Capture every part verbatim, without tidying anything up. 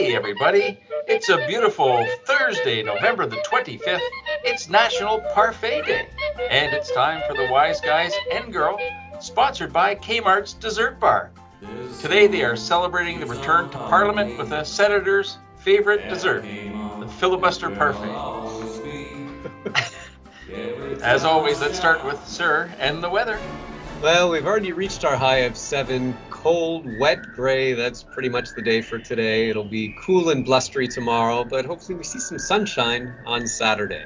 Hey everybody, it's a beautiful Thursday, November the twenty-fifth. It's National Parfait Day, and it's time for the Wise Guys and Girl, sponsored by Kmart's Dessert Bar. Today they are celebrating the return to Parliament with a senator's favorite dessert, the filibuster parfait. As always, let's start with Sir and the weather. Well, we've already reached our high of seven. Cold, wet, gray, that's pretty much the day for today. It'll be cool and blustery tomorrow, but hopefully we see some sunshine on Saturday.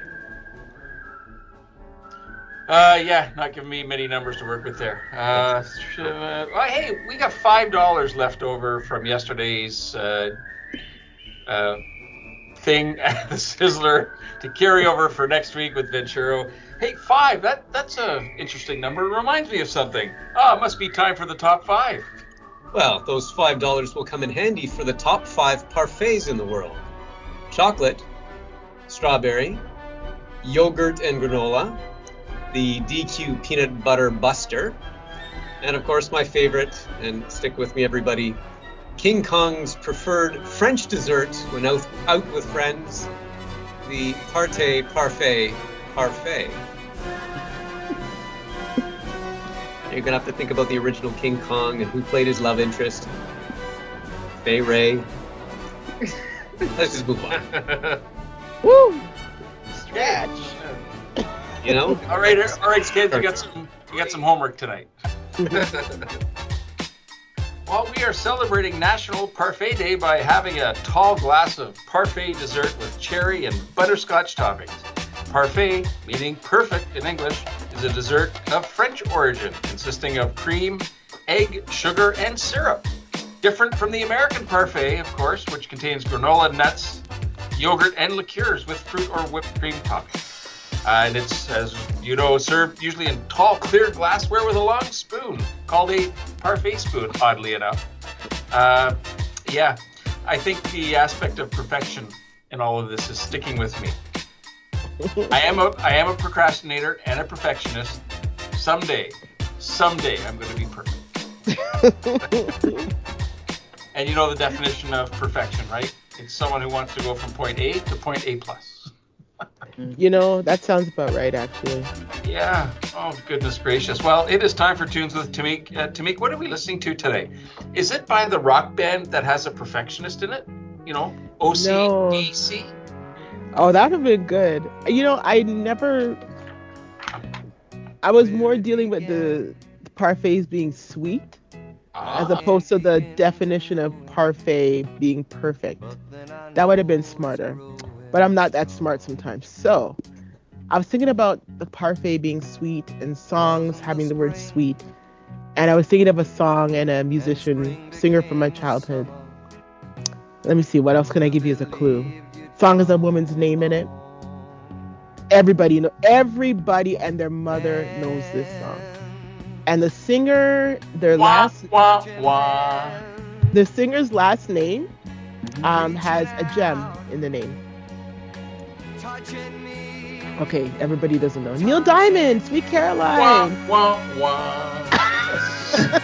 Uh, yeah, not giving me many numbers to work with there. Uh, uh, well, hey, we got five dollars left over from yesterday's uh, uh, thing at the Sizzler to carry over for next week with Venturo. Hey, five, that, that's an interesting number. It reminds me of something. Oh, it must be time for the top five. Well, those five dollars will come in handy for the top five parfaits in the world. Chocolate, strawberry, yogurt and granola, the D Q Peanut Butter Buster, and of course my favorite, and stick with me everybody, King Kong's preferred French dessert when out, out with friends, the Parte Parfait Parfait. You're gonna have to think about the original King Kong and who played his love interest. Fay Ray. Let's just move on. Woo! Stretch. You know? All right, all right, kids, you got some you got some homework tonight. Well, we are celebrating National Parfait Day by having a tall glass of parfait dessert with cherry and butterscotch toppings. Parfait, meaning perfect in English, is a dessert of French origin, consisting of cream, egg, sugar, and syrup. Different from the American parfait, of course, which contains granola nuts, yogurt, and liqueurs with fruit or whipped cream topping. Uh, and it's, as you know, served usually in tall, clear glassware with a long spoon, called a parfait spoon, oddly enough. Uh, yeah, I think the aspect of perfection in all of this is sticking with me. I am a I am a procrastinator and a perfectionist. Someday, someday I'm going to be perfect. And you know the definition of perfection, right? It's someone who wants to go from point A to point A plus. You know, that sounds about right, actually. Yeah. Oh, goodness gracious. Well, it is time for Tunes with Tamik. Uh, Tamik, what are we listening to today? Is it by the rock band that has a perfectionist in it? You know, O C D C? No. Oh, that would have been good. You know, I never... I was more dealing with the parfaits being sweet ah. as opposed to the definition of parfait being perfect. That would have been smarter. But I'm not that smart sometimes. So, I was thinking about the parfait being sweet and songs having the word sweet. And I was thinking of a song and a musician, singer from my childhood. Let me see, what else can I give you as a clue? Song has a woman's name in it. Everybody know, everybody and their mother knows this song. And the singer, their wah, last, wah, wah. the singer's last name um, has a gem in the name. Okay, everybody doesn't know. Neil Diamond, Sweet Caroline. Wah, wah, wah.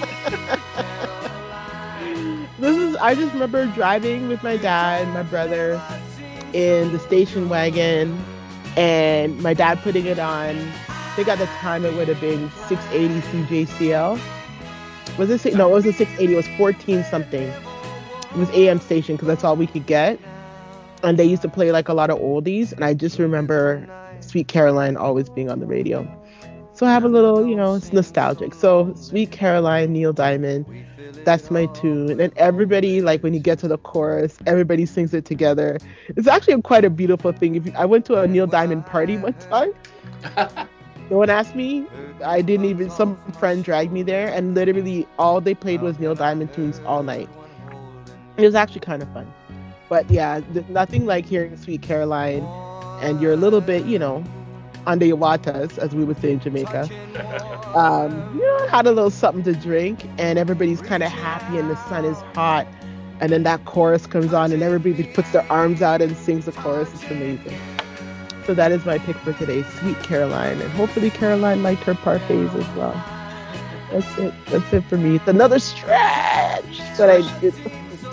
This is, I just remember driving with my dad and my brother in the station wagon, and my dad putting it on. I think at the time it would have been six eighty C J C L. Was it? No, it wasn't six eighty. It was fourteen something. It was A M station because that's all we could get. And they used to play like a lot of oldies, and I just remember Sweet Caroline always being on the radio. So I have a little, you know, it's nostalgic. So Sweet Caroline, Neil Diamond. That's my tune. And everybody, like when you get to the chorus, everybody sings it together. It's actually quite a beautiful thing. If you, I went to a Neil Diamond party one time. No one asked me. I didn't even, some friend dragged me there, and literally all they played was Neil Diamond tunes all night. It was actually kind of fun. But yeah, th- nothing like hearing Sweet Caroline and you're a little bit, you know, under your watas, as we would say in Jamaica. Um, you know, had a little something to drink, and everybody's kind of happy, and the sun is hot, and then that chorus comes on, and everybody puts their arms out and sings the chorus. It's amazing. So that is my pick for today, Sweet Caroline, and hopefully Caroline liked her parfaits as well. That's it. That's it for me. It's another stretch that I did.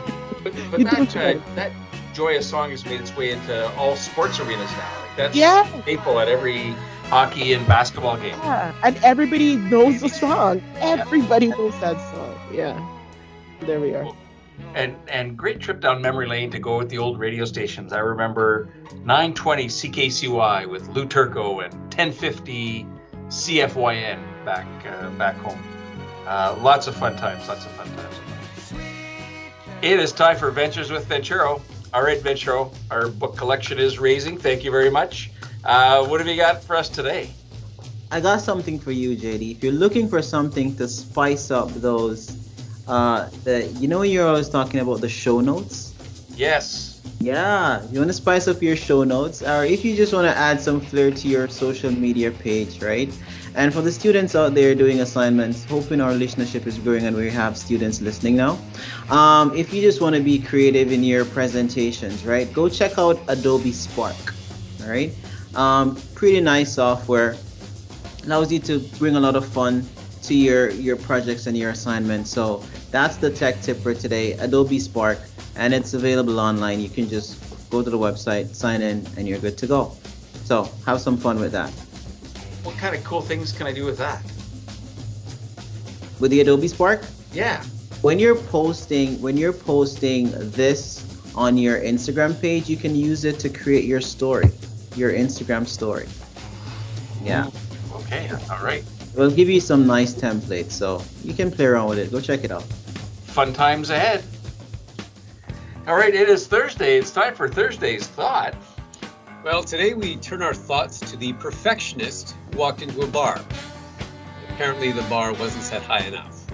But, but You do that, what you uh, gotta- that joyous song has made its way into all sports arenas now. Like that's Yeah. a staple at every hockey and basketball game. Yeah, and everybody knows the song. Everybody knows that song. Yeah. There we are. And and great trip down memory lane to go with the old radio stations. I remember nine twenty C K C Y with Lou Turco and ten fifty C F Y N back uh, back home. Uh, lots of fun times. Lots of fun times. It is time for Ventures with Venturo. All right, Venturo, our book collection is raising. Thank you very much. Uh, what have you got for us today? I got something for you, J D. If you're looking for something to spice up those, uh, the you know you're always talking about the show notes. Yes. Yeah, you want to spice up your show notes, or if you just want to add some flair to your social media page, right? And for the students out there doing assignments, hoping our listenership is growing and we have students listening now. Um, if you just want to be creative in your presentations, right? Go check out Adobe Spark, all right? Um, pretty nice software. Allows you to bring a lot of fun to your, your projects and your assignments. So that's the tech tip for today, Adobe Spark. And it's available online. You can just go to the website, sign in, and you're good to go. So have some fun with that. What kind of cool things can I do with that? With the Adobe Spark, Yeah. when you're posting, when you're posting this on your Instagram page, you can use it to create your story, your Instagram story. Yeah, Okay. All right. it'll give you some nice templates, so you can play around with it. Go check it out. Fun times ahead. All right. It is Thursday. It's time for Thursday's Thought. Well, today we turn our thoughts to the perfectionist who walked into a bar. Apparently the bar wasn't set high enough.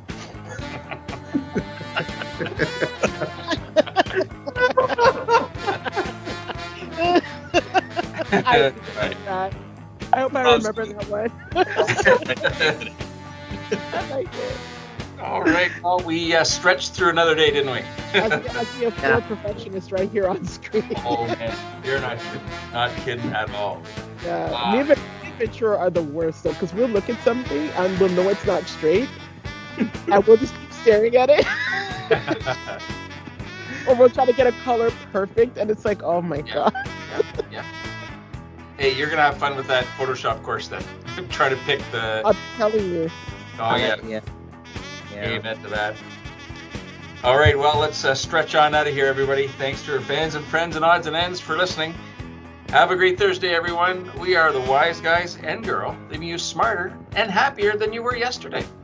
I, Right. that. I hope I remember that one. I like it. All right. Well, we uh, stretched through another day, didn't we? I see, I see a poor perfectionist right here on screen. Oh man, you're not kidding. Not kidding at all. Yeah, Wow. me and Ventura are the worst though, because we'll look at something and we'll know it's not straight, and we'll just keep staring at it, or we'll try to get a color perfect, and it's like, oh my Yeah. god. Yeah, yeah. Hey, you're gonna have fun with that Photoshop course then. Try to pick the. I'm telling you. Oh yeah. Yeah. Yeah. Amen to that. All right, well, let's uh, stretch on out of here, everybody. Thanks to our fans and friends and odds and ends for listening. Have a great Thursday, everyone. We are the wise guys and girl, leaving you smarter and happier than you were yesterday.